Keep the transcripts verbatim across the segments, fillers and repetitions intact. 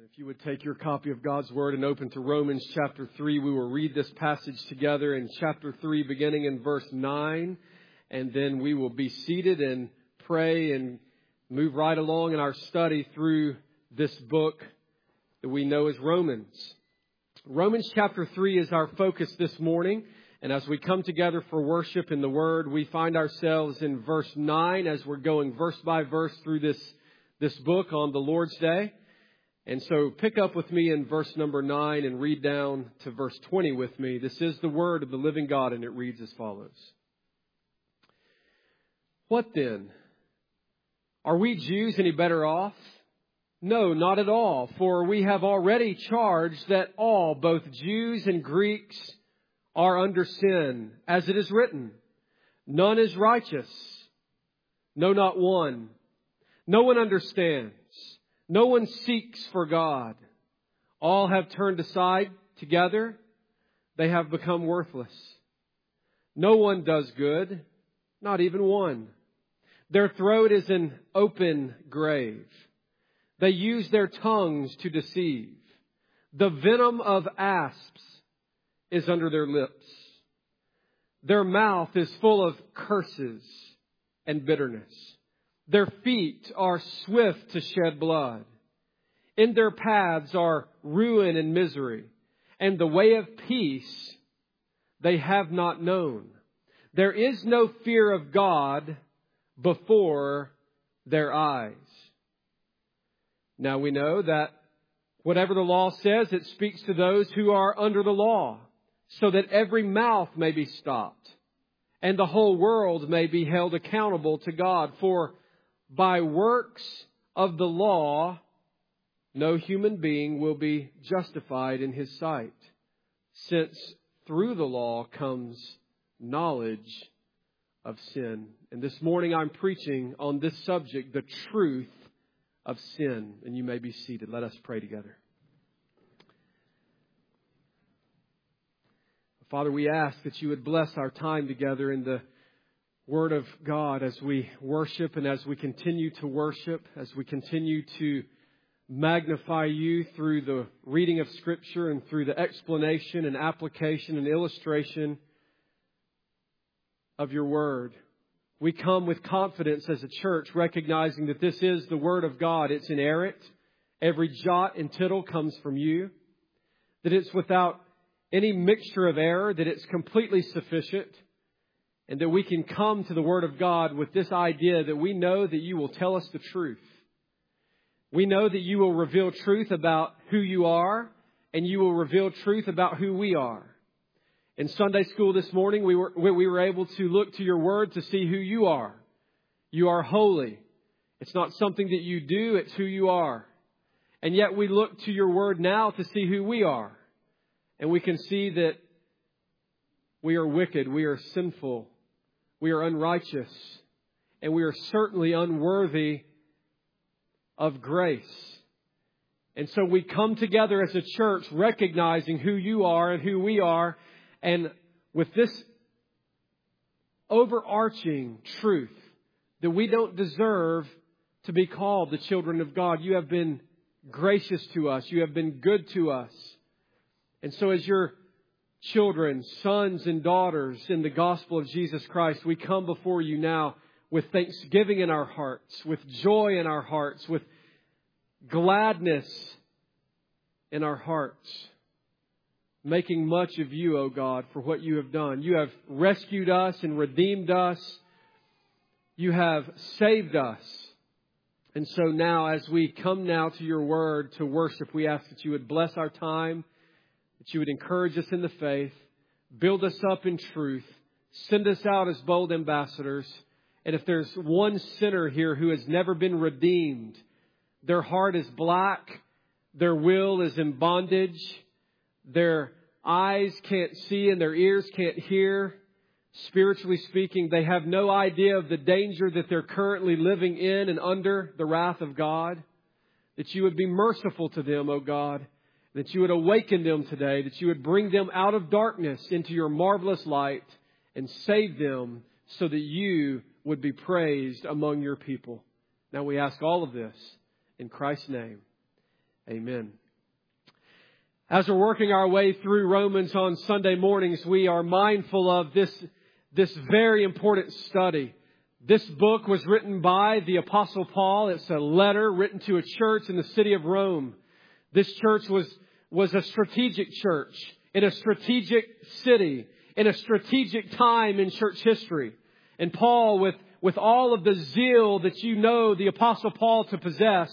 If you would take your copy of God's Word and open to Romans chapter three, we will read this passage together in chapter three, beginning in verse nine. And then we will be seated and pray and move right along in our study through this book that we know as Romans. Romans chapter three is our focus this morning. And as we come together for worship in the Word, we find ourselves in verse nine as we're going verse by verse through this, this book on the Lord's Day. And so pick up with me in verse number nine and read down to verse twenty with me. This is the word of the living God, and it reads as follows. What then? Are we Jews any better off? No, not at all. For we have already charged that all, both Jews and Greeks, are under sin, as it is written. None is righteous. No, not one. No one understands. No one seeks for God. All have turned aside together. They have become worthless. No one does good, not even one. Their throat is an open grave. They use their tongues to deceive. The venom of asps is under their lips. Their mouth is full of curses and bitterness. Their feet are swift to shed blood. In their paths are ruin and misery, and the way of peace they have not known. There is no fear of God before their eyes. Now we know that whatever the law says, it speaks to those who are under the law, so that every mouth may be stopped, and the whole world may be held accountable to God. For by works of the law, no human being will be justified in his sight, since through the law comes knowledge of sin. And this morning I'm preaching on this subject, the truth of sin. And you may be seated. Let us pray together. Father, we ask that you would bless our time together in the Word of God as we worship and as we continue to worship, as we continue to magnify you through the reading of Scripture and through the explanation and application and illustration of your Word. We come with confidence as a church, recognizing that this is the Word of God. It's inerrant. Every jot and tittle comes from you. That it's without any mixture of error, that it's completely sufficient. And that we can come to the Word of God with this idea that we know that you will tell us the truth. We know that you will reveal truth about who you are, and you will reveal truth about who we are. In Sunday school this morning, we were, we were able to look to your Word to see who you are. You are holy. It's not something that you do, it's who you are. And yet we look to your Word now to see who we are. And we can see that we are wicked, we are sinful, we are unrighteous, and we are certainly unworthy of grace. And so we come together as a church recognizing who you are and who we are, and with this overarching truth that we don't deserve to be called the children of God. You have been gracious to us. You have been good to us. And so as your children, sons and daughters in the gospel of Jesus Christ, we come before you now with thanksgiving in our hearts, with joy in our hearts, with gladness in our hearts, making much of you, O God, for what you have done. You have rescued us and redeemed us. You have saved us. And so now, as we come now to your word to worship, we ask that you would bless our time, that you would encourage us in the faith, build us up in truth, send us out as bold ambassadors. And if there's one sinner here who has never been redeemed, their heart is black, their will is in bondage, their eyes can't see and their ears can't hear, spiritually speaking, they have no idea of the danger that they're currently living in and under the wrath of God, that you would be merciful to them, O God, that you would awaken them today, that you would bring them out of darkness into your marvelous light and save them so that you would be praised among your people. Now we ask all of this in Christ's name. Amen. As we're working our way through Romans on Sunday mornings, we are mindful of this, this very important study. This book was written by the Apostle Paul. It's a letter written to a church in the city of Rome. This church was, was a strategic church in a strategic city, in a strategic time in church history. And Paul, with, with all of the zeal that you know the Apostle Paul to possess,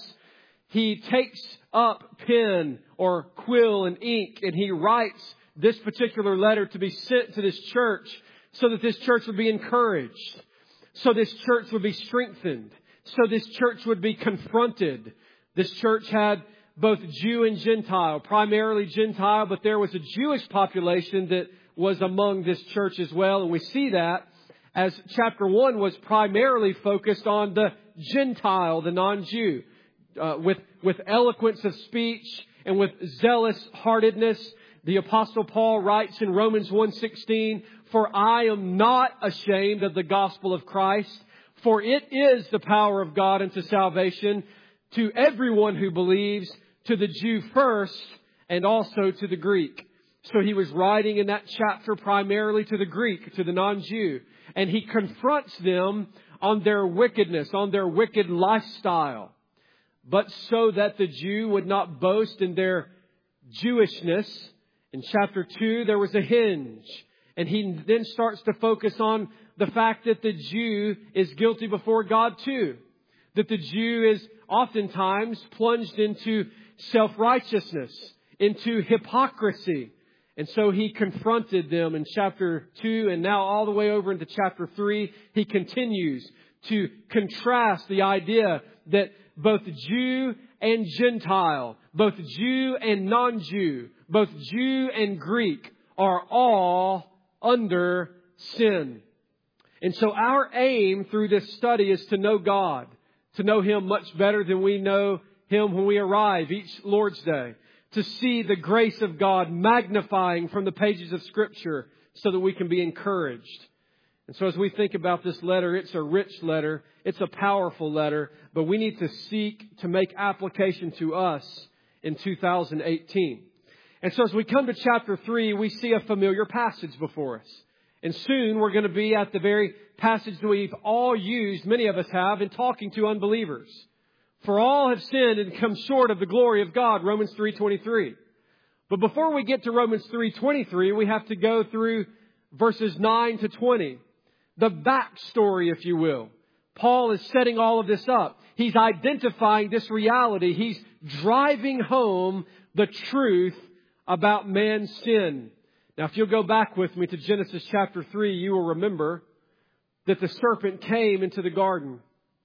he takes up pen or quill and ink and he writes this particular letter to be sent to this church so that this church would be encouraged, so this church would be strengthened, so this church would be confronted. This church had both Jew and Gentile, primarily Gentile, but there was a Jewish population that was among this church as well. And we see that as chapter one was primarily focused on the Gentile, the non-Jew. Uh, with, with eloquence of speech and with zealous heartedness, the Apostle Paul writes in Romans one sixteen, "For I am not ashamed of the gospel of Christ, for it is the power of God unto salvation to everyone who believes, to the Jew first and also to the Greek." So he was writing in that chapter primarily to the Greek, to the non-Jew. And he confronts them on their wickedness, on their wicked lifestyle. But so that the Jew would not boast in their Jewishness, in chapter two, there was a hinge. And he then starts to focus on the fact that the Jew is guilty before God too. That the Jew is oftentimes plunged into self-righteousness, into hypocrisy. And so he confronted them in chapter two, and now all the way over into chapter three, he continues to contrast the idea that both Jew and Gentile, both Jew and non-Jew, both Jew and Greek are all under sin. And so our aim through this study is to know God, to know Him much better than we know Him when we arrive each Lord's Day, to see the grace of God magnifying from the pages of Scripture so that we can be encouraged. And so as we think about this letter, it's a rich letter. It's a powerful letter, but we need to seek to make application to us in two thousand eighteen. And so as we come to chapter three, we see a familiar passage before us. And soon we're going to be at the very passage that we've all used, many of us have, in talking to unbelievers. For all have sinned and come short of the glory of God, Romans three twenty-three. But before we get to Romans three twenty-three, we have to go through verses nine to twenty. The backstory, if you will. Paul is setting all of this up. He's identifying this reality. He's driving home the truth about man's sin. Now, if you'll go back with me to Genesis chapter three, you will remember that the serpent came into the garden.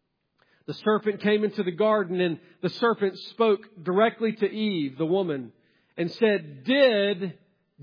The serpent came into the garden and the serpent spoke directly to Eve, the woman, and said, "Did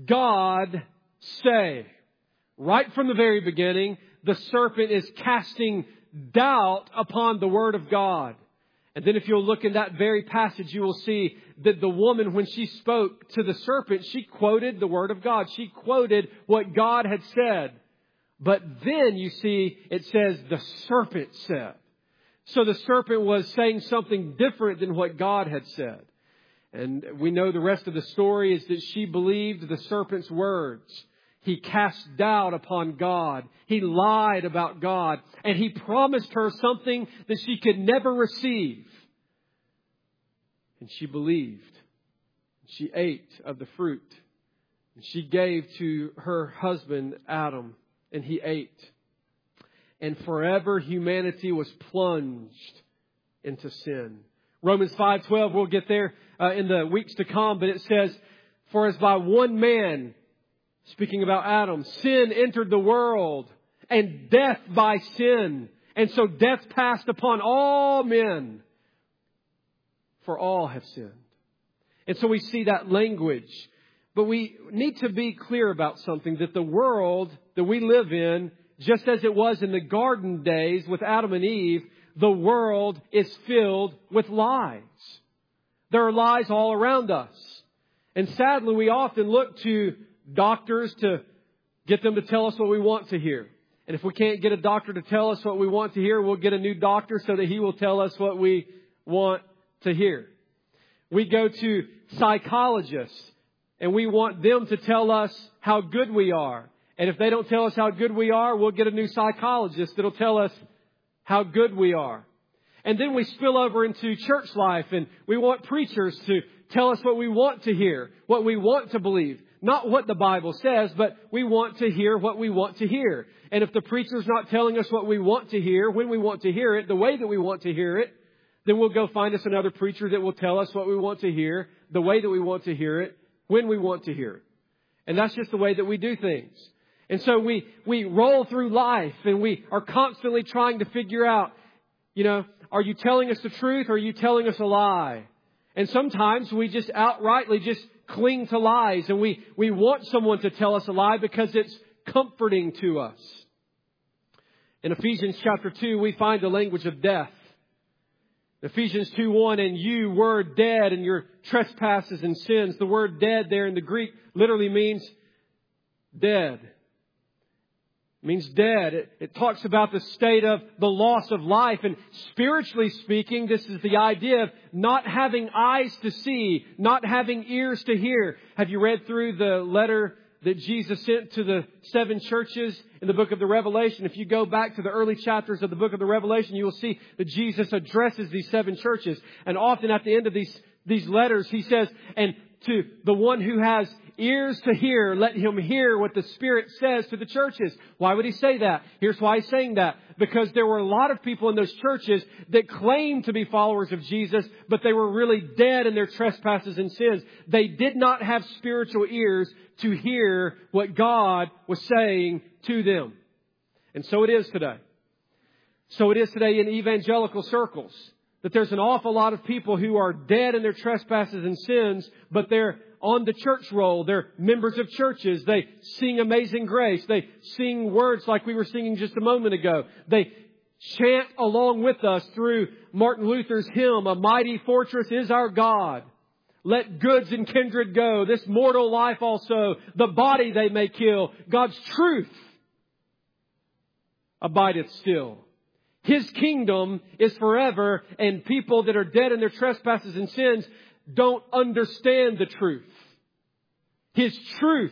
God say?" Right from the very beginning, the serpent is casting doubt upon the Word of God. And then if you'll look in that very passage, you will see that the woman, when she spoke to the serpent, she quoted the Word of God. She quoted what God had said. But then you see, it says the serpent said. So the serpent was saying something different than what God had said. And we know the rest of the story is that she believed the serpent's words. He cast doubt upon God. He lied about God. And he promised her something that she could never receive. And she believed. She ate of the fruit. And she gave to her husband, Adam, and he ate. And forever humanity was plunged into sin. Romans five twelve, we'll get there uh, in the weeks to come, but it says, "For as by one man," speaking about Adam, "sin entered the world, and death by sin. And so death passed upon all men, for all have sinned." And so we see that language. But we need to be clear about something, that the world that we live in, just as it was in the garden days with Adam and Eve, the world is filled with lies. There are lies all around us. And sadly, we often look to doctors to get them to tell us what we want to hear. And if we can't get a doctor to tell us what we want to hear, we'll get a new doctor so that he will tell us what we want to hear. We go to psychologists and we want them to tell us how good we are. And if they don't tell us how good we are, we'll get a new psychologist that'll tell us how good we are. And then we spill over into church life and we want preachers to tell us what we want to hear, what we want to believe. Not what the Bible says, but we want to hear what we want to hear. And if the preacher's not telling us what we want to hear, when we want to hear it, the way that we want to hear it, then we'll go find us another preacher that will tell us what we want to hear, the way that we want to hear it, when we want to hear it. And that's just the way that we do things. And so we, we roll through life and we are constantly trying to figure out, you know, are you telling us the truth or are you telling us a lie? And sometimes we just outrightly just cling to lies and we, we want someone to tell us a lie because it's comforting to us. In Ephesians chapter two, we find the language of death. Ephesians two one, and you were dead in your trespasses and sins. The word dead there in the Greek literally means dead. It means dead. It, it talks about the state of the loss of life. And spiritually speaking, this is the idea of not having eyes to see, not having ears to hear. Have you read through the letter that Jesus sent to the seven churches in the book of the Revelation? If you go back to the early chapters of the book of the Revelation, you will see that Jesus addresses these seven churches. And often at the end of these, these letters, He says, and to the one who has ears to hear, let him hear what the Spirit says to the churches. Why would He say that? Here's why He's saying that. Because there were a lot of people in those churches that claimed to be followers of Jesus, but they were really dead in their trespasses and sins. They did not have spiritual ears to hear what God was saying to them. And so it is today. So it is today in evangelical circles. That there's an awful lot of people who are dead in their trespasses and sins, but they're on the church roll. They're members of churches. They sing Amazing Grace. They sing words like we were singing just a moment ago. They chant along with us through Martin Luther's hymn, "A mighty fortress is our God. Let goods and kindred go. This mortal life also, the body they may kill. God's truth abideth still. His kingdom is forever," and people that are dead in their trespasses and sins don't understand the truth. His truth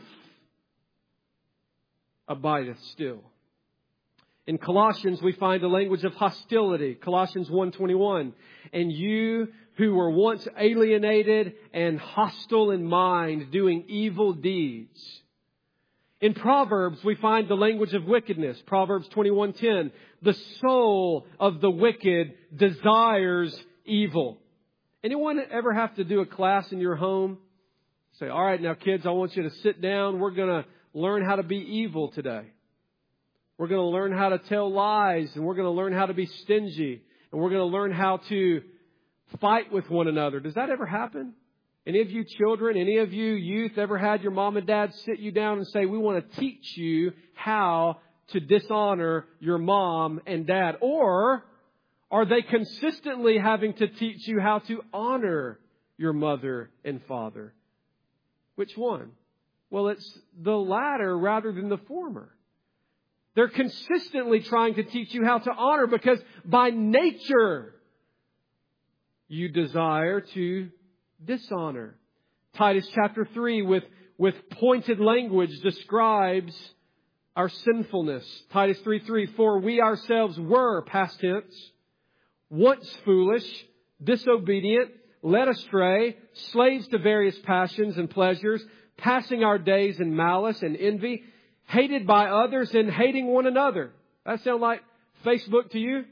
abideth still. In Colossians, we find a language of hostility. Colossians one twenty-one. And you who were once alienated and hostile in mind, doing evil deeds. In Proverbs, we find the language of wickedness. Proverbs twenty-one ten. The soul of the wicked desires evil. Anyone ever have to do a class in your home? Say, all right, now kids, I want you to sit down. We're going to learn how to be evil today. We're going to learn how to tell lies, and we're going to learn how to be stingy, and we're going to learn how to fight with one another. Does that ever happen? Any of you children, any of you youth ever had your mom and dad sit you down and say, we want to teach you how to dishonor your mom and dad? Or are they consistently having to teach you how to honor your mother and father? Which one? Well, it's the latter rather than the former. They're consistently trying to teach you how to honor because by nature you desire to dishonor. Titus chapter three with, with pointed language describes our sinfulness. Titus three three, for we ourselves were, past tense, once foolish, disobedient, led astray, slaves to various passions and pleasures, passing our days in malice and envy, hated by others and hating one another. That sound like Facebook to you?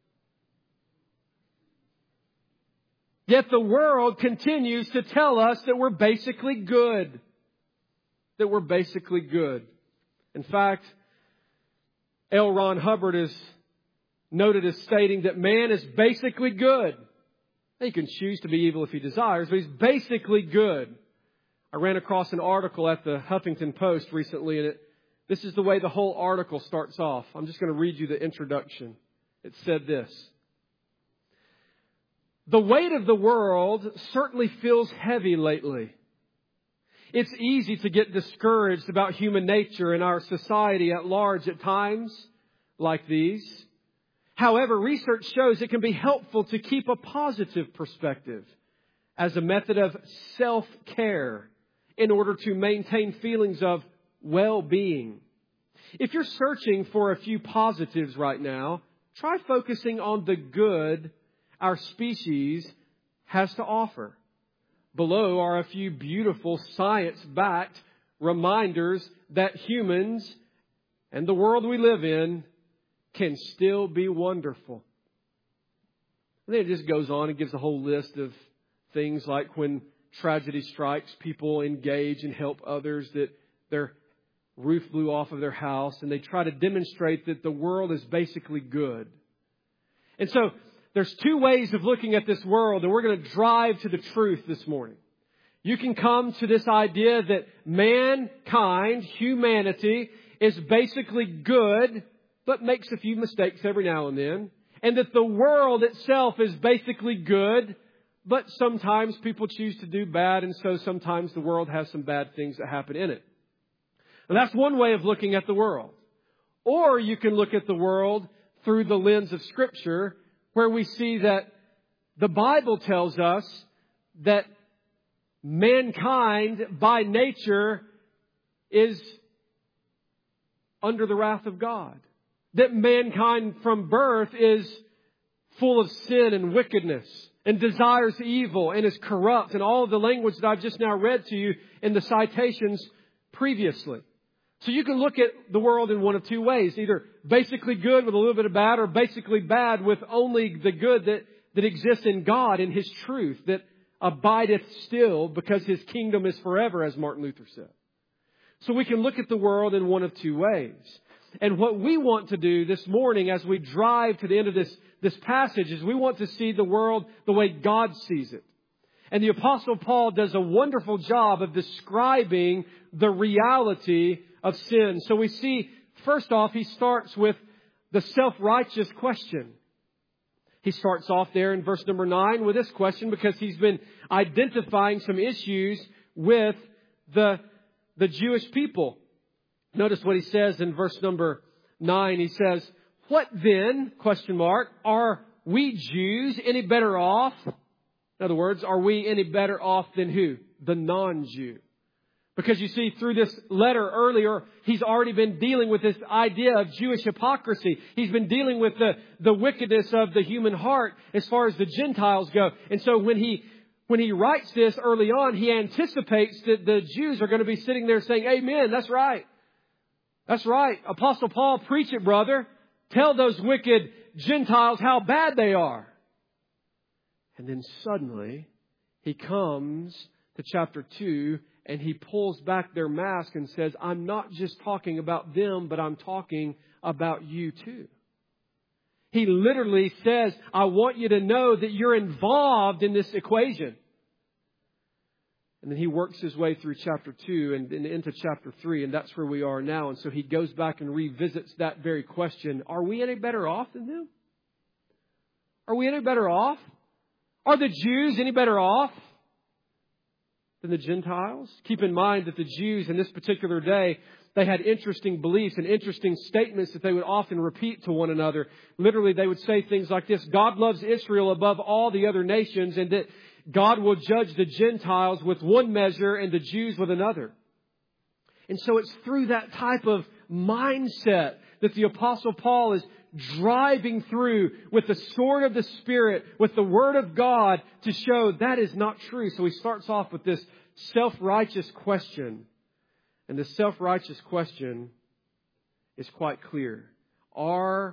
Yet the world continues to tell us that we're basically good. That we're basically good. In fact, L. Ron Hubbard is noted as stating that man is basically good. He can choose to be evil if he desires, but he's basically good. I ran across an article at the Huffington Post recently, and it, this is the way the whole article starts off. I'm just going to read you the introduction. It said this. The weight of the world certainly feels heavy lately. It's easy to get discouraged about human nature and our society at large at times like these. However, research shows it can be helpful to keep a positive perspective as a method of self-care in order to maintain feelings of well-being. If you're searching for a few positives right now, try focusing on the good our species has to offer. Below are a few beautiful science-backed reminders that humans and the world we live in can still be wonderful. And then it just goes on and gives a whole list of things like when tragedy strikes, people engage and help others, that their roof blew off of their house, and they try to demonstrate that the world is basically good. And so there's two ways of looking at this world, and we're going to drive to the truth this morning. You can come to this idea that mankind, humanity, is basically good, but makes a few mistakes every now and then. And that the world itself is basically good, but sometimes people choose to do bad, and so sometimes the world has some bad things that happen in it. And that's one way of looking at the world. Or you can look at the world through the lens of Scripture, where we see that the Bible tells us that mankind by nature is under the wrath of God. That mankind from birth is full of sin and wickedness and desires evil and is corrupt, and all of the language that I've just now read to you in the citations previously. So you can look at the world in one of two ways, either basically good with a little bit of bad, or basically bad with only the good that, that exists in God and His truth that abideth still because His kingdom is forever, as Martin Luther said. So we can look at the world in one of two ways. And what we want to do this morning as we drive to the end of this, this passage is we want to see the world the way God sees it. And the Apostle Paul does a wonderful job of describing the reality of sin. So we see, first off, he starts with the self-righteous question. He starts off there in verse number nine with this question because he's been identifying some issues with the, the Jewish people. Notice what he says in verse number nine. He says, "What then, question mark, are we Jews any better off?" In other words, are we any better off than who? The non-Jew. Because you see, through this letter earlier, he's already been dealing with this idea of Jewish hypocrisy. He's been dealing with the, the wickedness of the human heart as far as the Gentiles go. And so when he when he writes this early on, he anticipates that the Jews are going to be sitting there saying, "Amen, that's right. That's right. Apostle Paul, preach it, brother. Tell those wicked Gentiles how bad they are." And then suddenly he comes to chapter two and he pulls back their mask and says, "I'm not just talking about them, but I'm talking about you too." He literally says, "I want you to know that you're involved in this equation." And then he works his way through chapter two and, and into chapter three, and that's where we are now. And so he goes back and revisits that very question. Are we any better off than them? Are we any better off? Are the Jews any better off than the Gentiles? Keep in mind that the Jews in this particular day, they had interesting beliefs and interesting statements that they would often repeat to one another. Literally, they would say things like this: God loves Israel above all the other nations, and that God will judge the Gentiles with one measure and the Jews with another. And so it's through that type of mindset that the Apostle Paul is driving through with the sword of the Spirit, with the Word of God, to show that is not true. So he starts off with this self-righteous question. And the self-righteous question is quite clear. Are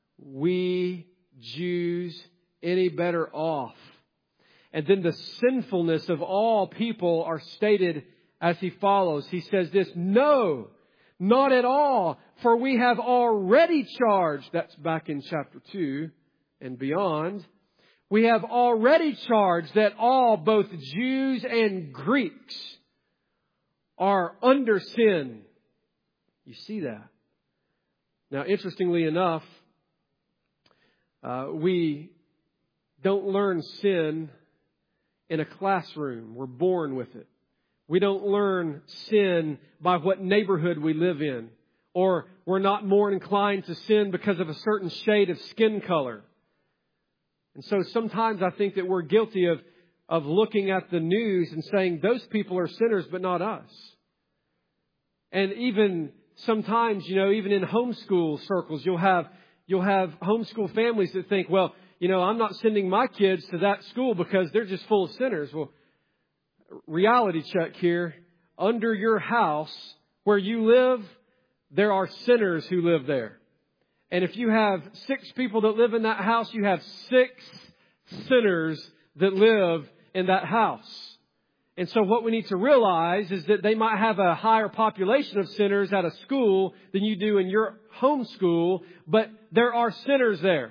we Jews any better off? And then the sinfulness of all people are stated as he follows. He says this: "No, not at all, for we have already charged," that's back in chapter two and beyond, "we have already charged that all, both Jews and Greeks, are under sin." You see that? Now, interestingly enough, uh, we don't learn sin in a classroom. We're born with it. We don't learn sin by what neighborhood we live in. Or we're not more inclined to sin because of a certain shade of skin color. And so sometimes I think that we're guilty of of looking at the news and saying those people are sinners, but not us. And even sometimes, you know, even in homeschool circles, you'll have you'll have homeschool families that think, well, you know, I'm not sending my kids to that school because they're just full of sinners. Well, reality check here. Under your house where you live, there are sinners who live there. And if you have six people that live in that house, you have six sinners that live in that house. And so what we need to realize is that they might have a higher population of sinners at a school than you do in your home school, but there are sinners there.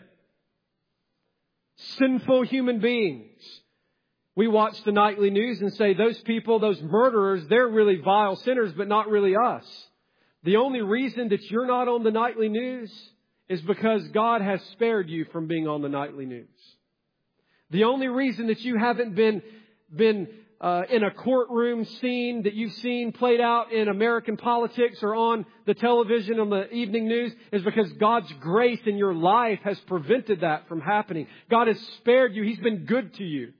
Sinful human beings. We watch the nightly news and say those people, those murderers, they're really vile sinners, but not really us. The only reason that you're not on the nightly news is because God has spared you from being on the nightly news. The only reason that you haven't been been uh, in a courtroom scene that you've seen played out in American politics or on the television on the evening news is because God's grace in your life has prevented that from happening. God has spared you. He's been good to you.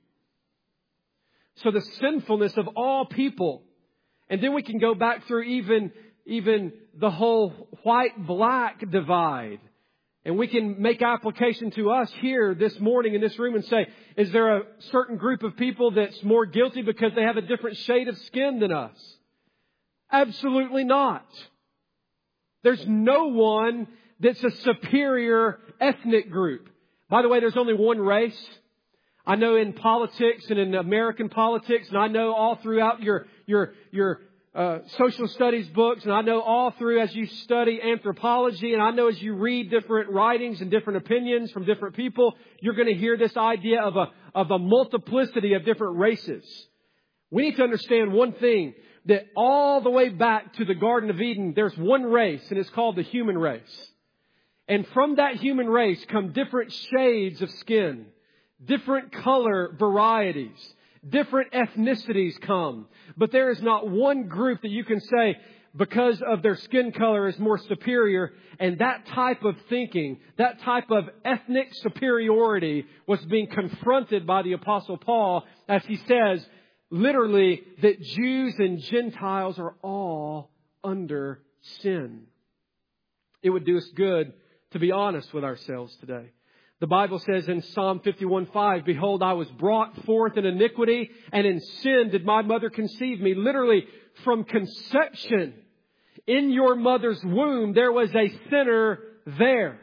So the sinfulness of all people, and then we can go back through even even the whole white-black divide. And we can make application to us here this morning in this room and say, is there a certain group of people that's more guilty because they have a different shade of skin than us? Absolutely not. There's no one that's a superior ethnic group. By the way, there's only one race. I know in politics and in American politics, and I know all throughout your your your Uh, social studies books, and I know all through as you study anthropology, and I know as you read different writings and different opinions from different people, you're going to hear this idea of a of a multiplicity of different races. We need to understand one thing, that all the way back to the Garden of Eden, there's one race, and it's called the human race. And from that human race come different shades of skin, different color varieties. Different ethnicities come. But there is not one group that you can say because of their skin color is more superior. And that type of thinking, that type of ethnic superiority was being confronted by the Apostle Paul as he says literally that Jews and Gentiles are all under sin. It would do us good to be honest with ourselves today. The Bible says in Psalm fifty-one five, behold, I was brought forth in iniquity, and in sin did my mother conceive me. Literally, from conception, in your mother's womb, there was a sinner there.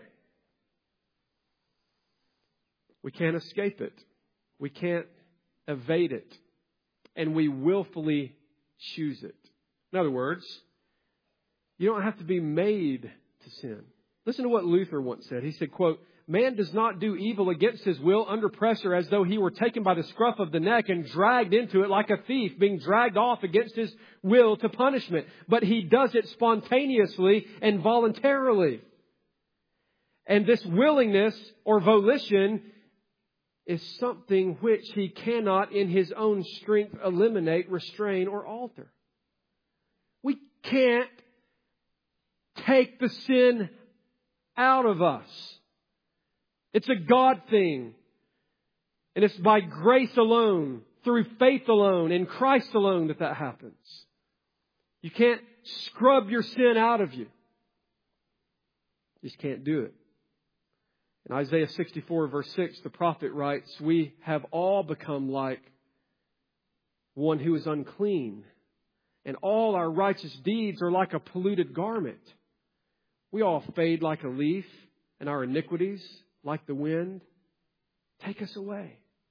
We can't escape it. We can't evade it. And we willfully choose it. In other words, you don't have to be made to sin. Listen to what Luther once said. He said, quote, man does not do evil against his will under pressure as though he were taken by the scruff of the neck and dragged into it like a thief being dragged off against his will to punishment. But he does it spontaneously and voluntarily. And this willingness or volition is something which he cannot in his own strength eliminate, restrain, or alter. We can't take the sin out of us. It's a God thing. And it's by grace alone, through faith alone, in Christ alone that that happens. You can't scrub your sin out of you. You just can't do it. In Isaiah sixty-four verse six, the prophet writes, we have all become like one who is unclean, and all our righteous deeds are like a polluted garment. We all fade like a leaf, and our iniquities, like the wind, take us away.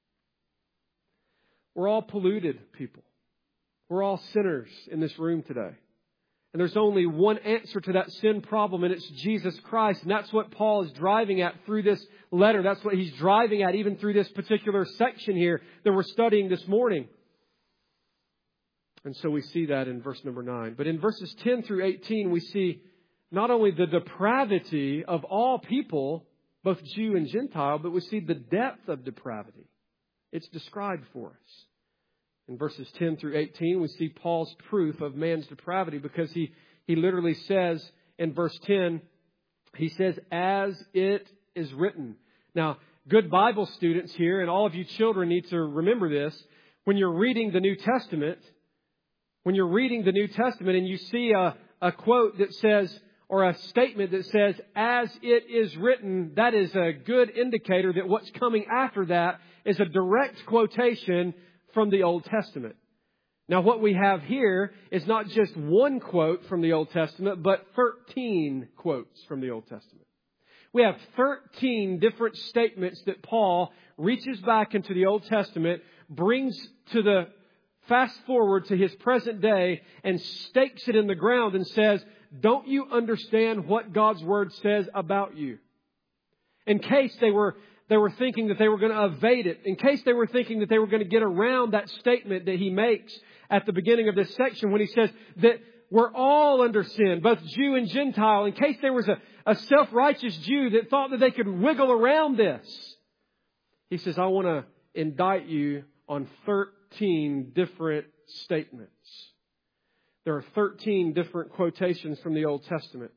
We're all polluted people. We're all sinners in this room today. And there's only one answer to that sin problem, and it's Jesus Christ. And that's what Paul is driving at through this letter. That's what he's driving at even through this particular section here that we're studying this morning. And so we see that in verse number nine. But in verses ten through eighteen, we see not only the depravity of all people, both Jew and Gentile, but we see the depth of depravity. It's described for us. In verses ten through eighteen, we see Paul's proof of man's depravity because he, he literally says in verse ten, he says, as it is written. Now, good Bible students here, and all of you children need to remember this, when you're reading the New Testament, when you're reading the New Testament and you see a, a quote that says, or a statement that says, as it is written, that is a good indicator that what's coming after that is a direct quotation from the Old Testament. Now, what we have here is not just one quote from the Old Testament, but thirteen quotes from the Old Testament. We have thirteen different statements that Paul reaches back into the Old Testament, brings to the fast forward to his present day, and stakes it in the ground and says, don't you understand what God's Word says about you? In case they were they were thinking that they were going to evade it, in case they were thinking that they were going to get around that statement that he makes at the beginning of this section when he says that we're all under sin, both Jew and Gentile, in case there was a, a self-righteous Jew that thought that they could wiggle around this. He says, I want to indict you on thirteen different statements. There are thirteen different quotations from the Old Testament.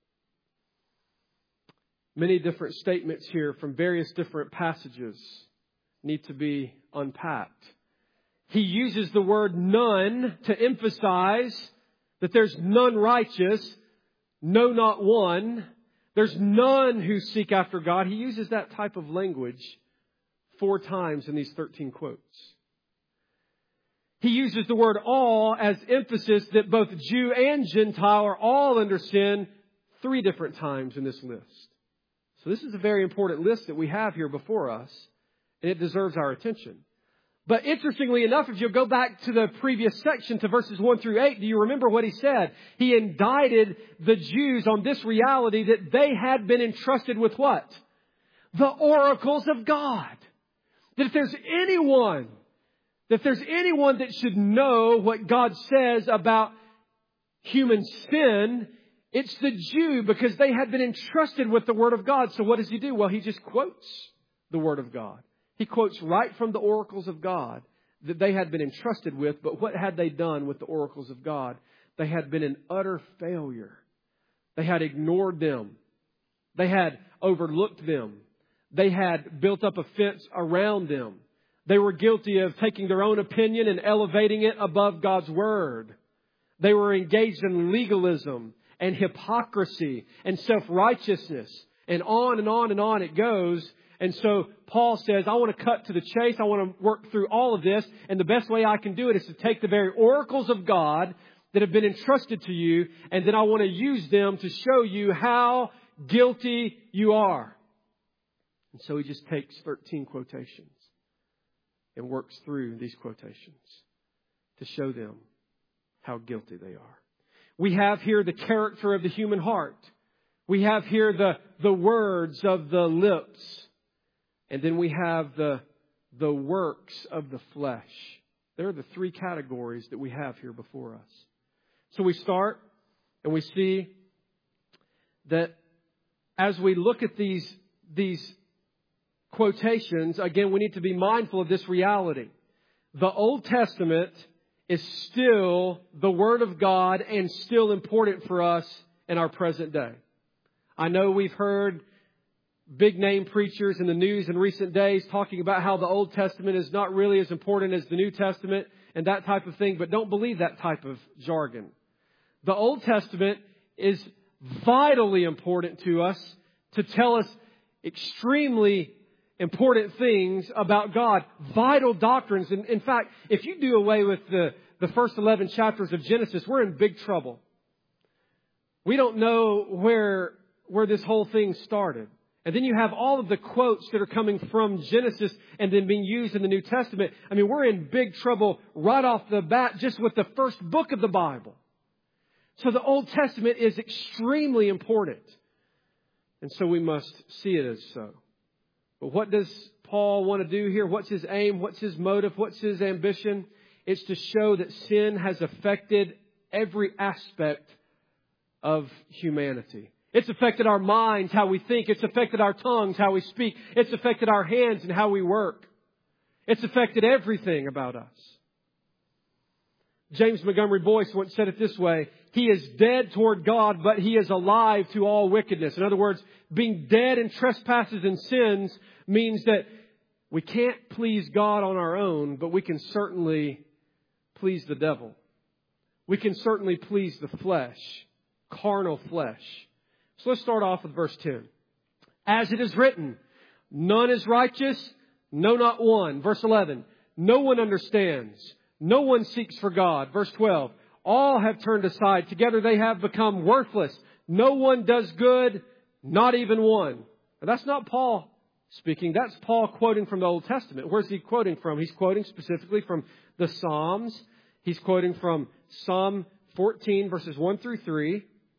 Many different statements here from various different passages need to be unpacked. He uses the word none to emphasize that there's none righteous, no, not one. There's none who seek after God. He uses that type of language four times in these thirteen quotes. He uses the word all as emphasis that both Jew and Gentile are all under sin three different times in this list. So this is a very important list that we have here before us, and it deserves our attention. But interestingly enough, if you'll go back to the previous section to verses one through eight, do you remember what he said? He indicted the Jews on this reality that they had been entrusted with what? The oracles of God. That if there's anyone, that if there's anyone that should know what God says about human sin, it's the Jew, because they had been entrusted with the Word of God. So what does he do? Well, he just quotes the Word of God. He quotes right from the oracles of God that they had been entrusted with. But what had they done with the oracles of God? They had been an utter failure. They had ignored them. They had overlooked them. They had built up a fence around them. They were guilty of taking their own opinion and elevating it above God's Word. They were engaged in legalism and hypocrisy and self-righteousness. And on and on and on it goes. And so Paul says, I want to cut to the chase. I want to work through all of this. And the best way I can do it is to take the very oracles of God that have been entrusted to you. And then I want to use them to show you how guilty you are. And so he just takes thirteen quotations and works through these quotations to show them how guilty they are. We have here the character of the human heart. We have here the, the words of the lips. And then we have the, the works of the flesh. There are the three categories that we have here before us. So we start and we see that as we look at these, these quotations, again, we need to be mindful of this reality. The Old Testament is still the Word of God and still important for us in our present day. I know we've heard big name preachers in the news in recent days talking about how the Old Testament is not really as important as the New Testament and that type of thing, but don't believe that type of jargon. The Old Testament is vitally important to us to tell us extremely important things about God, vital doctrines. And in fact, if you do away with the, the first eleven chapters of Genesis, we're in big trouble. We don't know where, where this whole thing started. And then you have all of the quotes that are coming from Genesis and then being used in the New Testament. I mean, we're in big trouble right off the bat just with the first book of the Bible. So the Old Testament is extremely important. And so we must see it as so. But what does Paul want to do here? What's his aim? What's his motive? What's his ambition? It's to show that sin has affected every aspect of humanity. It's affected our minds, how we think. It's affected our tongues, how we speak. It's affected our hands and how we work. It's affected everything about us. James Montgomery Boyce once said it this way: he is dead toward God, but he is alive to all wickedness. In other words, being dead in trespasses and sins means that we can't please God on our own, but we can certainly please the devil. We can certainly please the flesh, carnal flesh. So let's start off with verse ten. As it is written, none is righteous, no, not one. Verse eleven, no one understands. No one seeks for God. Verse twelve, all have turned aside. Together they have become worthless. No one does good, not even one. Now, that's not Paul speaking. That's Paul quoting from the Old Testament. Where's he quoting from? He's quoting specifically from the Psalms. He's quoting from Psalm fourteen, verses one through three.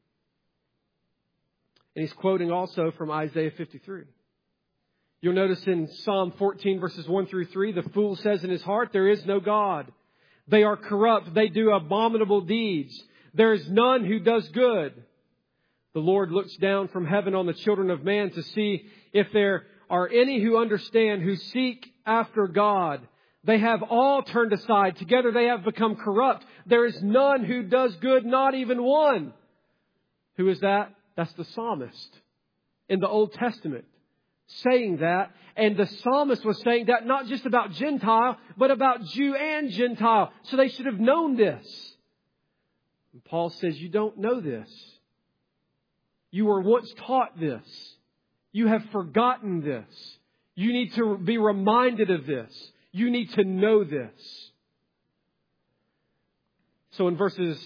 And he's quoting also from Isaiah fifty-three. You'll notice in Psalm fourteen, verses one through three, the fool says in his heart, there is no God. They are corrupt. They do abominable deeds. There is none who does good. The Lord looks down from heaven on the children of man to see if there are any who understand, who seek after God. They have all turned aside. Together they have become corrupt. There is none who does good, not even one. Who is that? That's the psalmist in the Old Testament saying that. And the psalmist was saying that not just about Gentile, but about Jew and Gentile. So they should have known this. And Paul says, you don't know this. You were once taught this. You have forgotten this. You need to be reminded of this. You need to know this. So in verses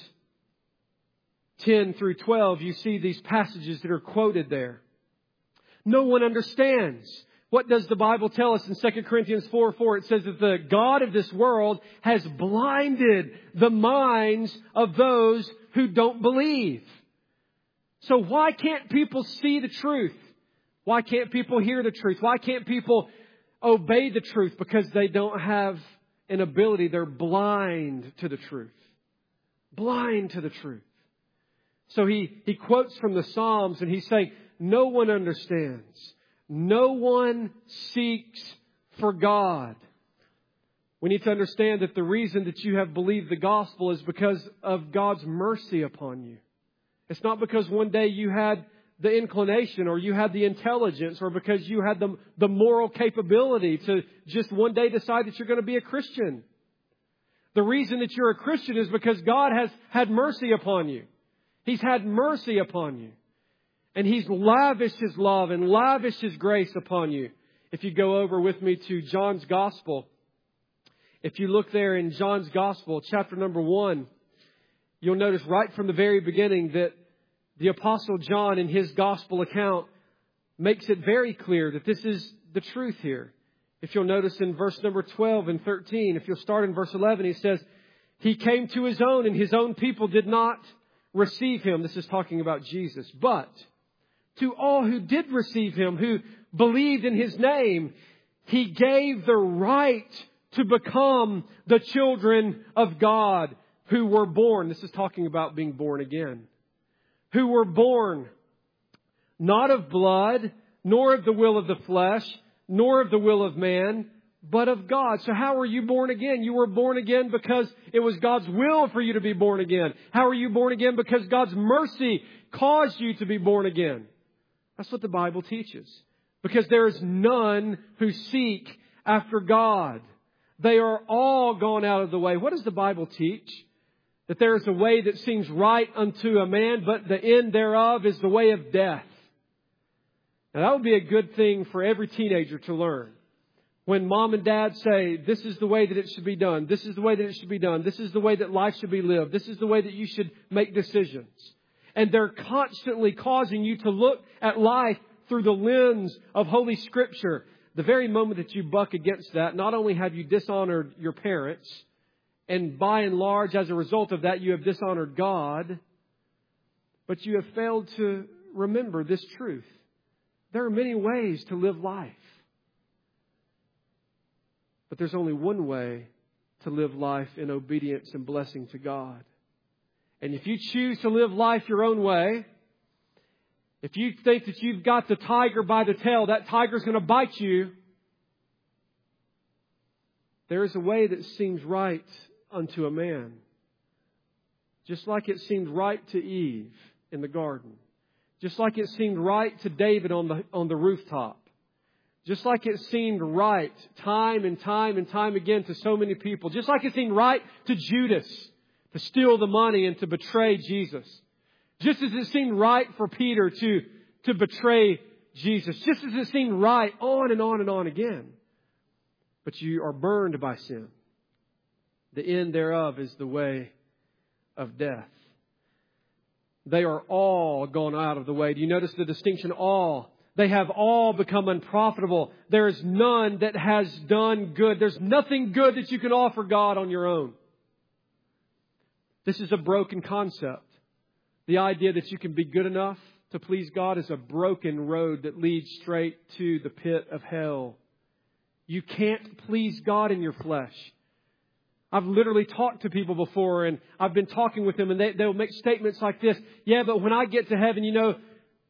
ten through twelve, you see these passages that are quoted there. No one understands. What does the Bible tell us in Second Corinthians four four? It says that the God of this world has blinded the minds of those who don't believe. So why can't people see the truth? Why can't people hear the truth? Why can't people obey the truth? Because they don't have an ability. They're blind to the truth. Blind to the truth. So he, he quotes from the Psalms and he's saying, no one understands. No one seeks for God. We need to understand that the reason that you have believed the gospel is because of God's mercy upon you. It's not because one day you had the inclination or you had the intelligence or because you had the, the moral capability to just one day decide that you're going to be a Christian. The reason that you're a Christian is because God has had mercy upon you. He's had mercy upon you. And He's lavished His love and lavished His grace upon you. If you go over with me to John's Gospel, if you look there in John's Gospel, chapter number one, you'll notice right from the very beginning that the Apostle John in his Gospel account makes it very clear that this is the truth here. If you'll notice in verse number twelve and thirteen, if you'll start in verse eleven, he says, He came to His own and His own people did not receive Him. This is talking about Jesus. But to all who did receive Him, who believed in His name, He gave the right to become the children of God who were born. This is talking about being born again. Who were born not of blood, nor of the will of the flesh, nor of the will of man, but of God. So how were you born again? You were born again because it was God's will for you to be born again. How are you born again? Because God's mercy caused you to be born again. That's what the Bible teaches. Because there is none who seek after God. They are all gone out of the way. What does the Bible teach? That there is a way that seems right unto a man, but the end thereof is the way of death. Now that would be a good thing for every teenager to learn. When mom and dad say, this is the way that it should be done. This is the way that it should be done. This is the way that life should be lived. This is the way that you should make decisions. And they're constantly causing you to look at life through the lens of Holy Scripture. The very moment that you buck against that, not only have you dishonored your parents, and by and large, as a result of that, you have dishonored God, but you have failed to remember this truth. There are many ways to live life. But there's only one way to live life in obedience and blessing to God. And if you choose to live life your own way, if you think that you've got the tiger by the tail, that tiger's going to bite you, there is a way that seems right unto a man. Just like it seemed right to Eve in the garden. Just like it seemed right to David on the, on the rooftop. Just like it seemed right time and time and time again to so many people. Just like it seemed right to Judas to steal the money and to betray Jesus. Just as it seemed right for Peter to, to betray Jesus. Just as it seemed right on and on and on again. But you are burned by sin. The end thereof is the way of death. They are all gone out of the way. Do you notice the distinction? All. They have all become unprofitable. There is none that has done good. There's nothing good that you can offer God on your own. This is a broken concept. The idea that you can be good enough to please God is a broken road that leads straight to the pit of hell. You can't please God in your flesh. I've literally talked to people before, and I've been talking with them, and they, they'll make statements like this. Yeah, but when I get to heaven, you know,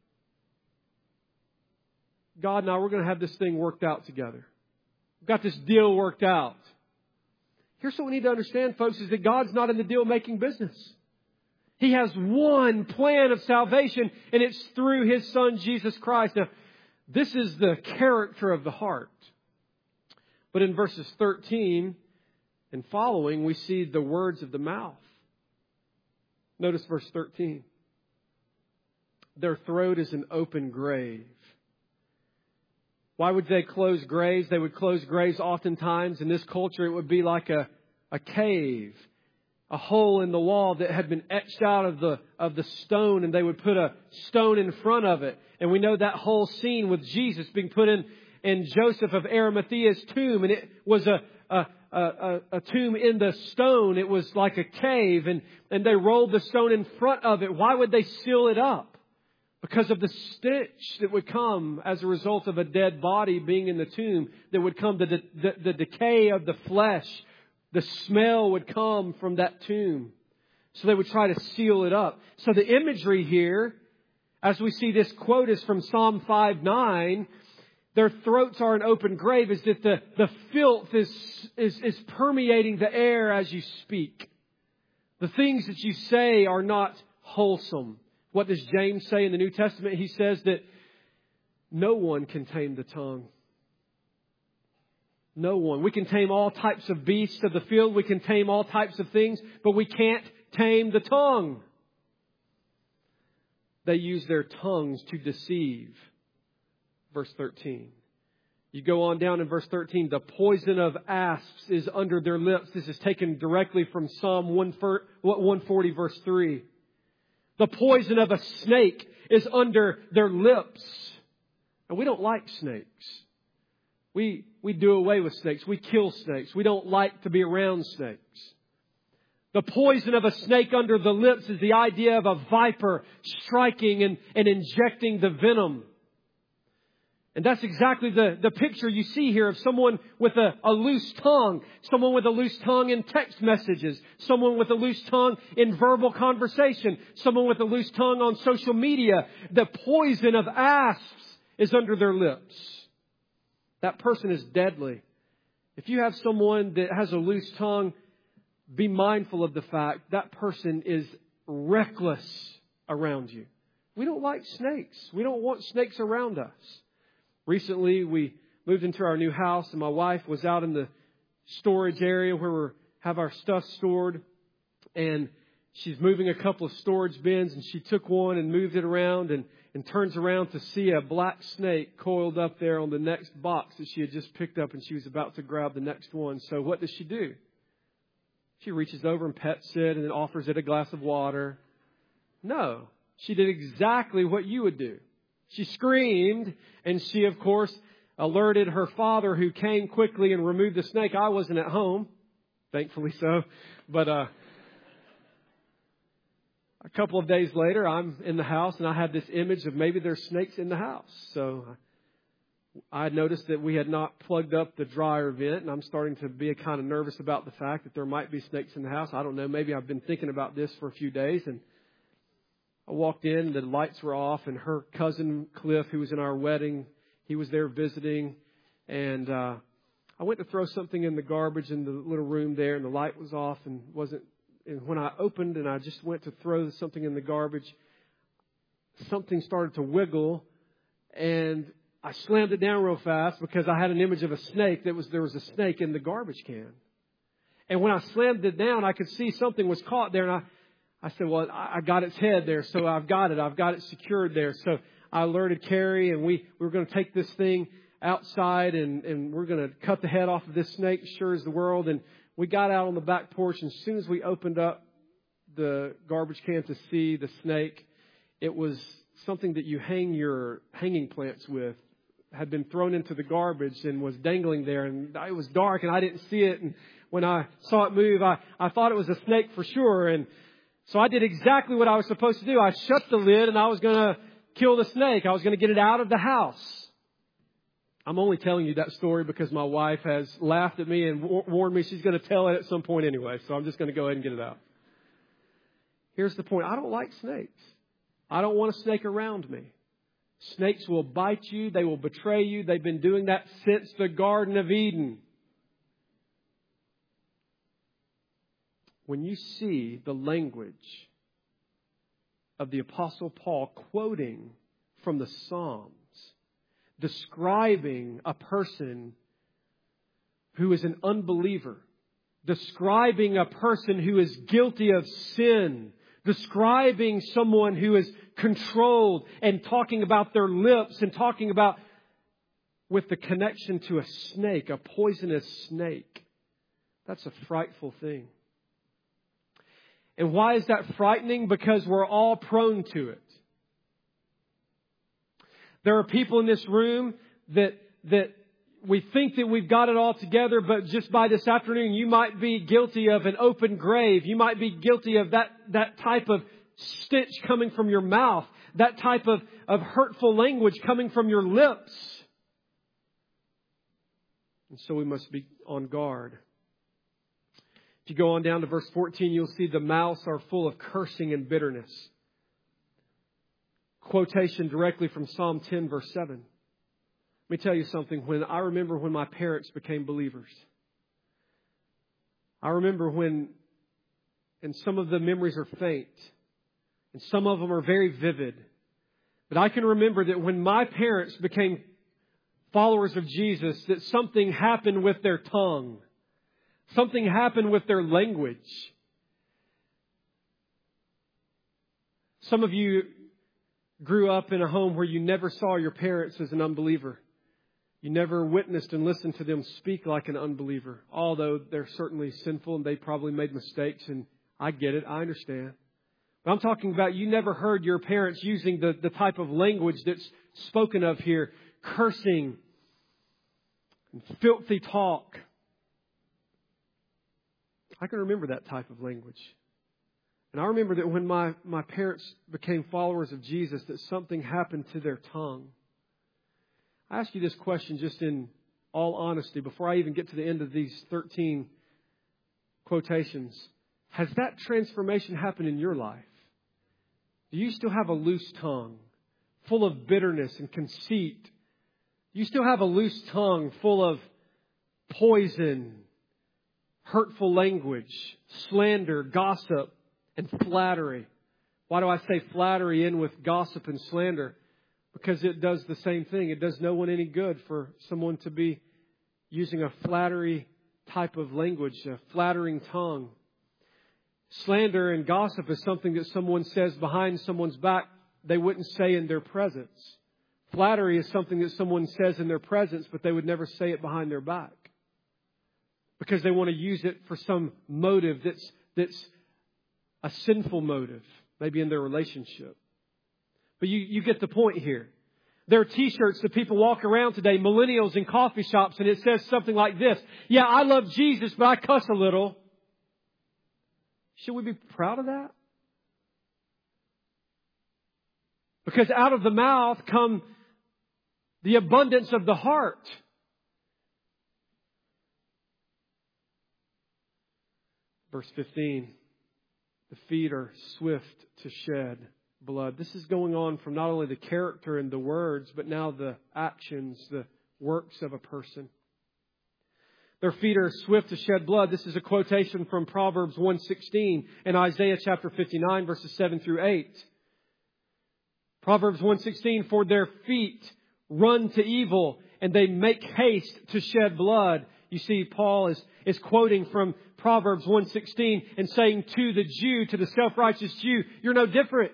God and I, we're going to have this thing worked out together. We've got this deal worked out. Here's what we need to understand, folks, is that God's not in the deal-making business. He has one plan of salvation, and it's through His Son, Jesus Christ. Now, this is the character of the heart. But in verses thirteen and following, we see the words of the mouth. Notice verse thirteen. Their throat is an open grave. Why would they close graves? They would close graves oftentimes. In this culture, it would be like a, a cave, a hole in the wall that had been etched out of the, of the stone, and they would put a stone in front of it. And we know that whole scene with Jesus being put in, in Joseph of Arimathea's tomb, and it was a, a, a, a tomb in the stone. It was like a cave, and, and they rolled the stone in front of it. Why would they seal it up? Because of the stench that would come as a result of a dead body being in the tomb, that would come, the, the, the decay of the flesh, the smell would come from that tomb. So they would try to seal it up. So the imagery here, as we see this quote is from Psalm five nine, their throats are an open grave, is that the, the filth is, is, is permeating the air as you speak. The things that you say are not wholesome. What does James say in the New Testament? He says that no one can tame the tongue. No one. We can tame all types of beasts of the field. We can tame all types of things, but we can't tame the tongue. They use their tongues to deceive. Verse thirteen. You go on down in verse thirteen. The poison of asps is under their lips. This is taken directly from Psalm one forty verse three. The poison of a snake is under their lips. And we don't like snakes. We, we do away with snakes. We kill snakes. We don't like to be around snakes. The poison of a snake under the lips is the idea of a viper striking and, and injecting the venom. And that's exactly the, the picture you see here of someone with a, a loose tongue, someone with a loose tongue in text messages, someone with a loose tongue in verbal conversation, someone with a loose tongue on social media. The poison of asps is under their lips. That person is deadly. If you have someone that has a loose tongue, be mindful of the fact that person is reckless around you. We don't like snakes. We don't want snakes around us. Recently, we moved into our new house, and my wife was out in the storage area where we have our stuff stored. And she's moving a couple of storage bins, and she took one and moved it around and, and turns around to see a black snake coiled up there on the next box that she had just picked up, and she was about to grab the next one. So what does she do? She reaches over and pets it and then offers it a glass of water. No, she did exactly what you would do. She screamed, and she, of course, alerted her father, who came quickly and removed the snake. I wasn't at home, thankfully so. But uh, a couple of days later, I'm in the house, and I had this image of maybe there's snakes in the house. So I had noticed that we had not plugged up the dryer vent, and I'm starting to be kind of nervous about the fact that there might be snakes in the house. I don't know. Maybe I've been thinking about this for a few days, and I walked in, the lights were off, and her cousin Cliff, who was in our wedding, he was there visiting. And uh, I went to throw something in the garbage in the little room there, and the light was off and wasn't and when I opened and I just went to throw something in the garbage, something started to wiggle, and I slammed it down real fast because I had an image of a snake. That was there was a snake in the garbage can. And when I slammed it down, I could see something was caught there, and I, I said, well, I got its head there, so I've got it. I've got it secured there. So I alerted Carrie, and we, we were going to take this thing outside, and, and we're going to cut the head off of this snake, sure as the world. And we got out on the back porch, and as soon as we opened up the garbage can to see the snake, it was something that you hang your hanging plants with, had been thrown into the garbage and was dangling there. And it was dark, and I didn't see it. And when I saw it move, I, I thought it was a snake for sure. And so I did exactly what I was supposed to do. I shut the lid, and I was going to kill the snake. I was going to get it out of the house. I'm only telling you that story because my wife has laughed at me and warned me she's going to tell it at some point anyway. So I'm just going to go ahead and get it out. Here's the point. I don't like snakes. I don't want a snake around me. Snakes will bite you. They will betray you. They've been doing that since the Garden of Eden. When you see the language of the Apostle Paul quoting from the Psalms, describing a person who is an unbeliever, describing a person who is guilty of sin, describing someone who is controlled, and talking about their lips and talking about with the connection to a snake, a poisonous snake. That's a frightful thing. And why is that frightening? Because we're all prone to it. There are people in this room that that we think that we've got it all together, but just by this afternoon, you might be guilty of an open grave. You might be guilty of that, that type of stench coming from your mouth, that type of, of hurtful language coming from your lips. And so we must be on guard. If you go on down to verse fourteen, you'll see the mouths are full of cursing and bitterness. Quotation directly from Psalm ten, verse seven. Let me tell you something. When I remember when my parents became believers. I remember when, and some of the memories are faint, and some of them are very vivid. But I can remember that when my parents became followers of Jesus, that something happened with their tongue. Something happened with their language. Some of you grew up in a home where you never saw your parents as an unbeliever. You never witnessed and listened to them speak like an unbeliever, although they're certainly sinful and they probably made mistakes, and I get it, I understand. But I'm talking about you never heard your parents using the, the type of language that's spoken of here, cursing and filthy talk. I can remember that type of language. And I remember that when my, my parents became followers of Jesus, that something happened to their tongue. I ask you this question just in all honesty before I even get to the end of these thirteen quotations. Has that transformation happened in your life? Do you still have a loose tongue full of bitterness and conceit? Do you still have a loose tongue full of poison, hurtful language, slander, gossip, and flattery? Why do I say flattery in with gossip and slander? Because it does the same thing. It does no one any good for someone to be using a flattery type of language, a flattering tongue. Slander and gossip is something that someone says behind someone's back they wouldn't say in their presence. Flattery is something that someone says in their presence, but they would never say it behind their back. Because they want to use it for some motive that's that's a sinful motive, maybe in their relationship. But you, you get the point here. There are T-shirts that people walk around today, millennials in coffee shops, and it says something like this. Yeah, I love Jesus, but I cuss a little. Should we be proud of that? Because out of the mouth come the abundance of the heart. Verse fifteen. The feet are swift to shed blood. This is going on from not only the character and the words, but now the actions, the works of a person. Their feet are swift to shed blood. This is a quotation from Proverbs one sixteen and Isaiah chapter fifty-nine, verses seven through eight. Proverbs one sixteen, for their feet run to evil, and they make haste to shed blood. You see, Paul is, is quoting from Proverbs one sixteen and saying to the Jew, to the self-righteous Jew, you're no different.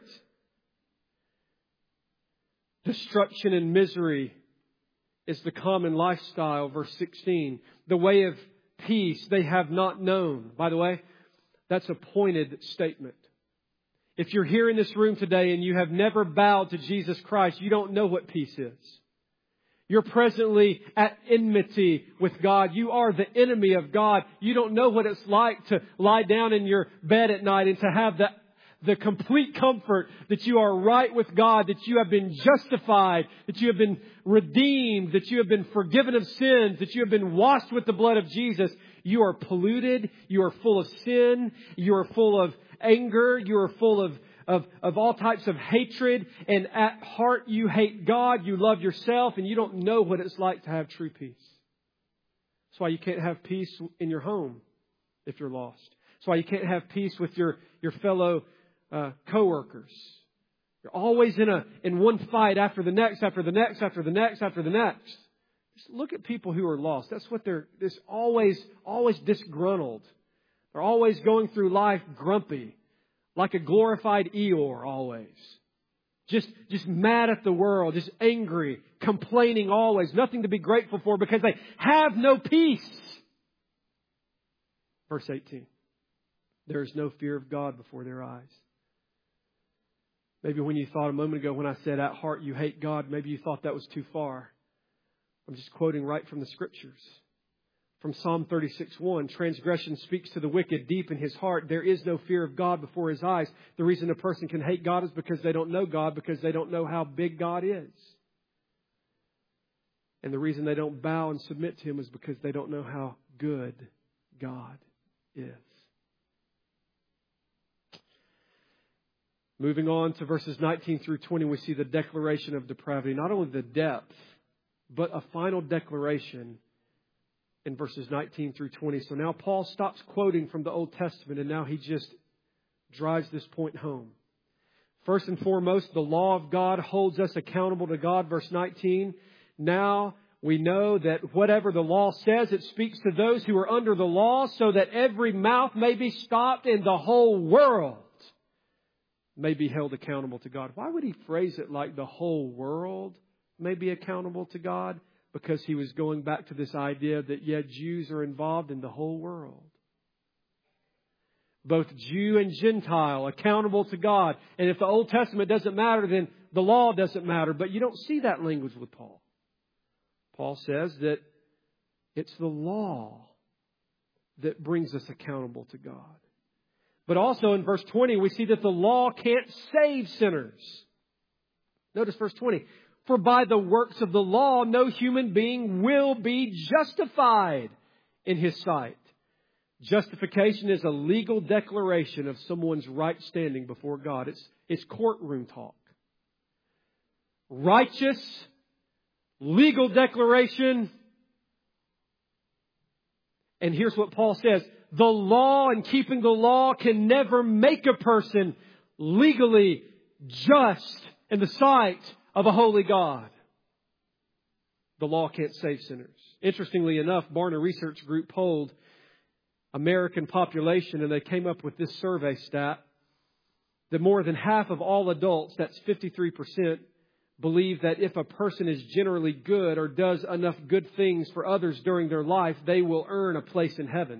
Destruction and misery is the common lifestyle, verse sixteen. The way of peace they have not known. By the way, that's a pointed statement. If you're here in this room today and you have never bowed to Jesus Christ, you don't know what peace is. You're presently at enmity with God. You are the enemy of God. You don't know what it's like to lie down in your bed at night and to have the, the complete comfort that you are right with God, that you have been justified, that you have been redeemed, that you have been forgiven of sins, that you have been washed with the blood of Jesus. You are polluted. You are full of sin. You are full of anger. You are full of Of, of all types of hatred, and at heart you hate God, you love yourself, and you don't know what it's like to have true peace. That's why you can't have peace in your home if you're lost. That's why you can't have peace with your, your fellow uh, coworkers. You're always in a in one fight after the next, after the next, after the next, after the next. Just look at people who are lost. That's what they're, they're always, always disgruntled. They're always going through life grumpy. Like a glorified Eeyore always. Just, just mad at the world. Just angry. Complaining always. Nothing to be grateful for because they have no peace. Verse eighteen. There is no fear of God before their eyes. Maybe when you thought a moment ago when I said at heart you hate God, maybe you thought that was too far. I'm just quoting right from the Scriptures. From Psalm thirty-six one, transgression speaks to the wicked deep in his heart. There is no fear of God before his eyes. The reason a person can hate God is because they don't know God, because they don't know how big God is. And the reason they don't bow and submit to Him is because they don't know how good God is. Moving on to verses nineteen through twenty, we see the declaration of depravity. Not only the depth, but a final declaration in verses nineteen through twenty. So now Paul stops quoting from the Old Testament and now he just drives this point home. First and foremost, the law of God holds us accountable to God. Verse nineteen. Now we know that whatever the law says, it speaks to those who are under the law so that every mouth may be stopped and the whole world may be held accountable to God. Why would he phrase it like the whole world may be accountable to God? Because he was going back to this idea that, yeah, Jews are involved in the whole world. Both Jew and Gentile accountable to God. And if the Old Testament doesn't matter, then the law doesn't matter. But you don't see that language with Paul. Paul says that it's the law that brings us accountable to God. But also in verse twenty, we see that the law can't save sinners. Notice verse twenty. For by the works of the law, no human being will be justified in his sight. Justification is a legal declaration of someone's right standing before God. It's, it's courtroom talk. Righteous, legal declaration. And here's what Paul says. The law and keeping the law can never make a person legally just in the sight of a holy God. The law can't save sinners. Interestingly enough, Barna Research Group polled American population and they came up with this survey stat that more than half of all adults, that's fifty-three percent, believe that if a person is generally good or does enough good things for others during their life, they will earn a place in heaven.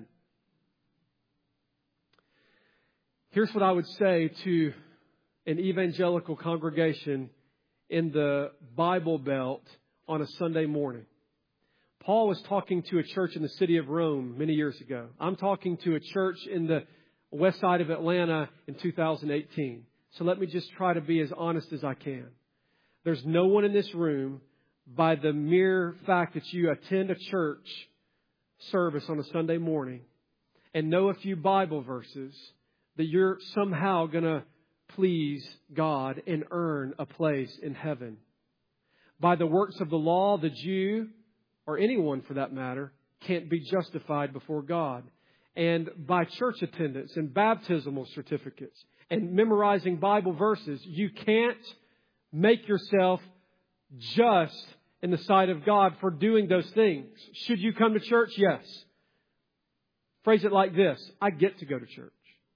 Here's what I would say to an evangelical congregation in the Bible Belt on a Sunday morning. Paul was talking to a church in the city of Rome many years ago. I'm talking to a church in the west side of Atlanta in two thousand eighteen. So let me just try to be as honest as I can. There's no one in this room, by the mere fact that you attend a church service on a Sunday morning and know a few Bible verses, that you're somehow going to please God and earn a place in heaven. By the works of the law, the Jew, or anyone for that matter, can't be justified before God. And by church attendance and baptismal certificates and memorizing Bible verses, you can't make yourself just in the sight of God for doing those things. Should you come to church? Yes. Phrase it like this: I get to go to church.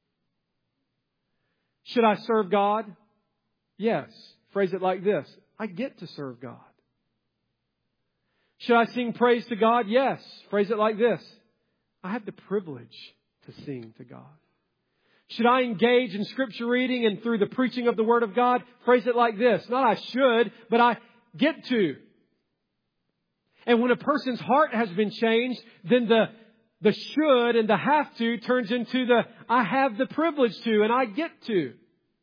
Should I serve God? Yes. Phrase it like this: I get to serve God. Should I sing praise to God? Yes. Phrase it like this: I have the privilege to sing to God. Should I engage in Scripture reading and through the preaching of the Word of God? Phrase it like this: not I should, but I get to. And when a person's heart has been changed, then the, the should and the have to turns into the I have the privilege to and I get to.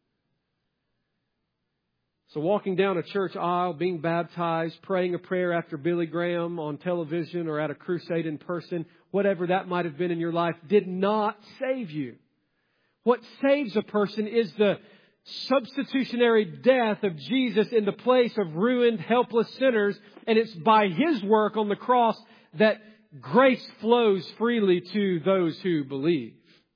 So walking down a church aisle, being baptized, praying a prayer after Billy Graham on television or at a crusade in person, whatever that might have been in your life, did not save you. What saves a person is the substitutionary death of Jesus in the place of ruined, helpless sinners. And it's by His work on the cross that grace flows freely to those who believe.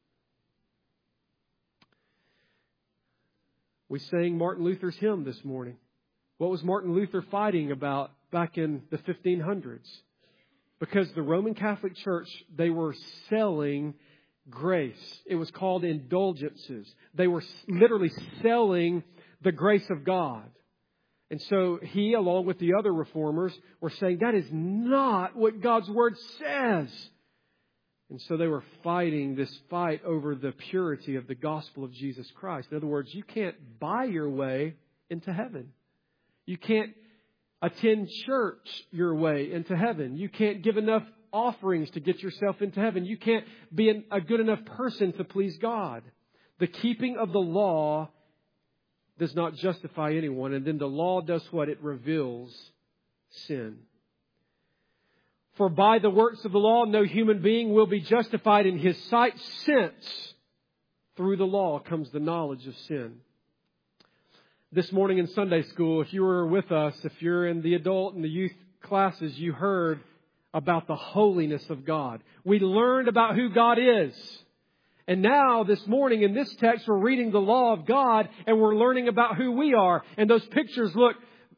We sang Martin Luther's hymn this morning. What was Martin Luther fighting about back in the fifteen hundreds? Because the Roman Catholic Church, they were selling grace. It was called indulgences. They were literally selling the grace of God. And so he, along with the other reformers, were saying that is not what God's Word says. And so they were fighting this fight over the purity of the gospel of Jesus Christ. In other words, you can't buy your way into heaven. You can't attend church your way into heaven. You can't give enough offerings to get yourself into heaven. You can't be a good enough person to please God. The keeping of the law does not justify anyone. And then the law does what? It reveals sin. For by the works of the law, no human being will be justified in his sight, since through the law comes the knowledge of sin. This morning in Sunday school, if you were with us, if you're in the adult and the youth classes, you heard about the holiness of God. We learned about who God is. And now this morning in this text, we're reading the law of God and we're learning about who we are. And those pictures look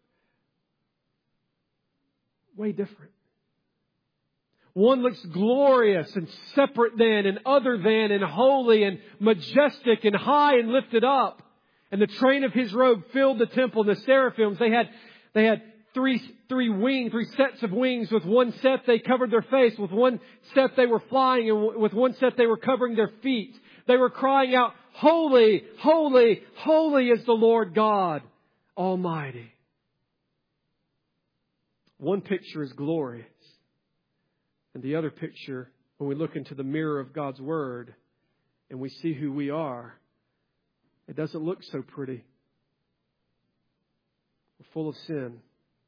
way different. One looks glorious and separate than and other than and holy and majestic and high and lifted up. And the train of His robe filled the temple. And the seraphims, they had, they had three, three wings, three sets of wings. With one set, they covered their face. With one set, they were flying. And with one set, they were covering their feet. They were crying out, "Holy, holy, holy is the Lord God Almighty." One picture is glorious. And the other picture, when we look into the mirror of God's Word and we see who we are, it doesn't look so pretty. We're full of sin.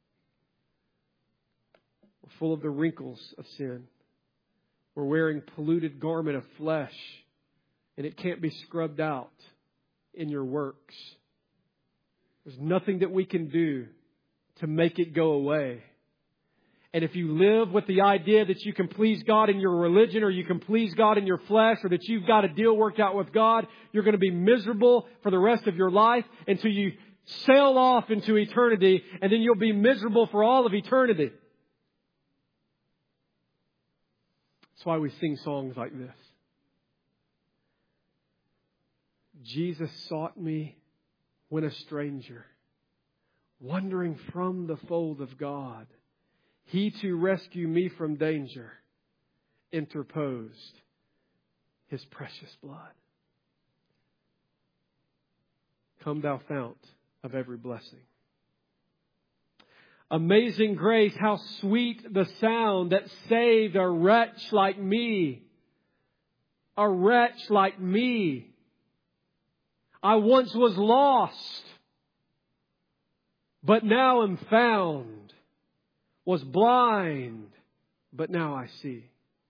We're full of the wrinkles of sin. We're wearing polluted garment of flesh, and it can't be scrubbed out in your works. There's nothing that we can do to make it go away. And if you live with the idea that you can please God in your religion, or you can please God in your flesh, or that you've got a deal worked out with God, you're going to be miserable for the rest of your life until you sail off into eternity, and then you'll be miserable for all of eternity. That's why we sing songs like this. Jesus sought me when a stranger, wandering from the fold of God. He to rescue me from danger interposed His precious blood. Come thou fount of every blessing. Amazing grace, how sweet the sound that saved a wretch like me. A wretch like me. I once was lost, but now am found. Was blind, but now I see.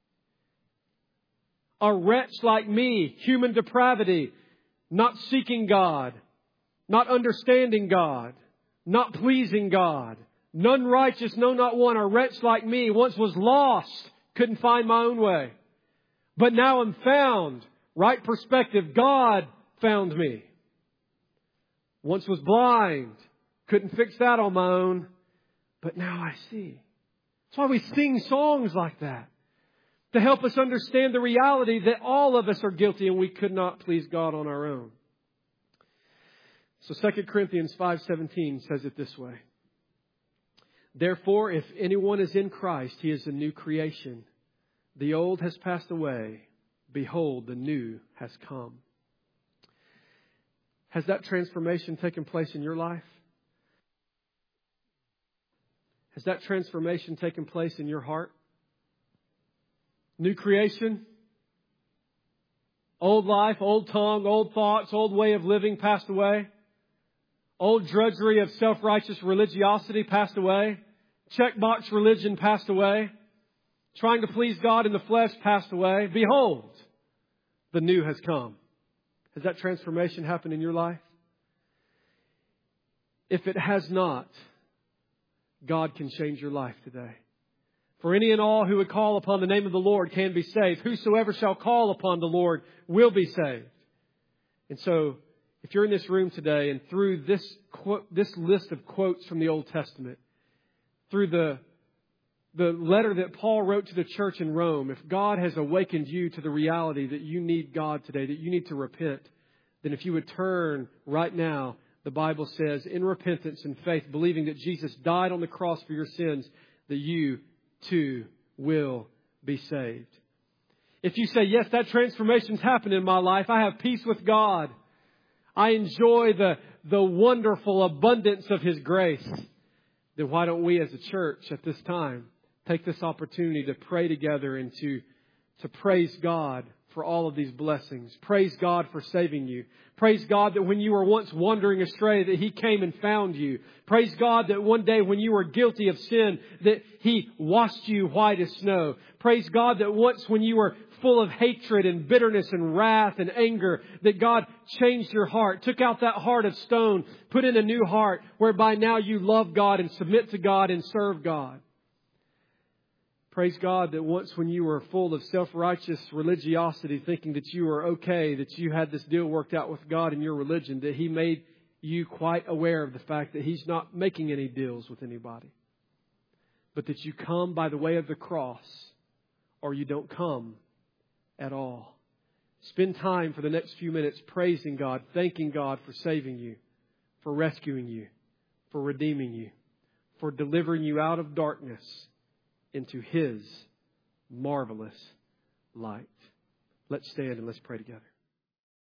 A wretch like me, human depravity, not seeking God, not understanding God, not pleasing God, none righteous, no, not one. A wretch like me once was lost, Couldn't find my own way. But now I'm found. Right perspective. God found me. Once was blind. Couldn't fix that on my own. But now I see. That's why we sing songs like that. To help us understand the reality that all of us are guilty and we could not please God on our own. So Second Corinthians five seventeen says it this way. Therefore, if anyone is in Christ, he is a new creation. The old has passed away. Behold, the new has come. Has that transformation taken place in your life? Has that transformation taken place in your heart? New creation? Old life, old tongue, old thoughts, old way of living passed away? Old drudgery of self-righteous religiosity passed away? Checkbox religion passed away? Trying to please God in the flesh passed away? Behold, the new has come. Has that transformation happened in your life? If it has not, God can change your life today. For any and all who would call upon the name of the Lord can be saved. Whosoever shall call upon the Lord will be saved. And so, if you're in this room today and through this quote, this list of quotes from the Old Testament, through the the letter that Paul wrote to the church in Rome, if God has awakened you to the reality that you need God today, that you need to repent, then if you would turn right now, the Bible says, in repentance and faith, believing that Jesus died on the cross for your sins, that you too will be saved. If you say, yes, that transformation's happened in my life. I have peace with God. I enjoy the, the wonderful abundance of His grace. Then why don't we as a church at this time take this opportunity to pray together and to, to praise God for all of these blessings. Praise God for saving you. Praise God that when you were once wandering astray, that He came and found you. Praise God that one day when you were guilty of sin, that He washed you white as snow. Praise God that once when you were full of hatred and bitterness and wrath and anger, that God changed your heart, took out that heart of stone, put in a new heart, whereby now you love God and submit to God and serve God. Praise God that once when you were full of self-righteous religiosity, thinking that you were okay, that you had this deal worked out with God in your religion, that He made you quite aware of the fact that He's not making any deals with anybody. But that you come by the way of the cross, or you don't come at all. Spend time for the next few minutes praising God, thanking God for saving you, for rescuing you, for redeeming you, for delivering you out of darkness into His marvelous light. Let's stand and let's pray together.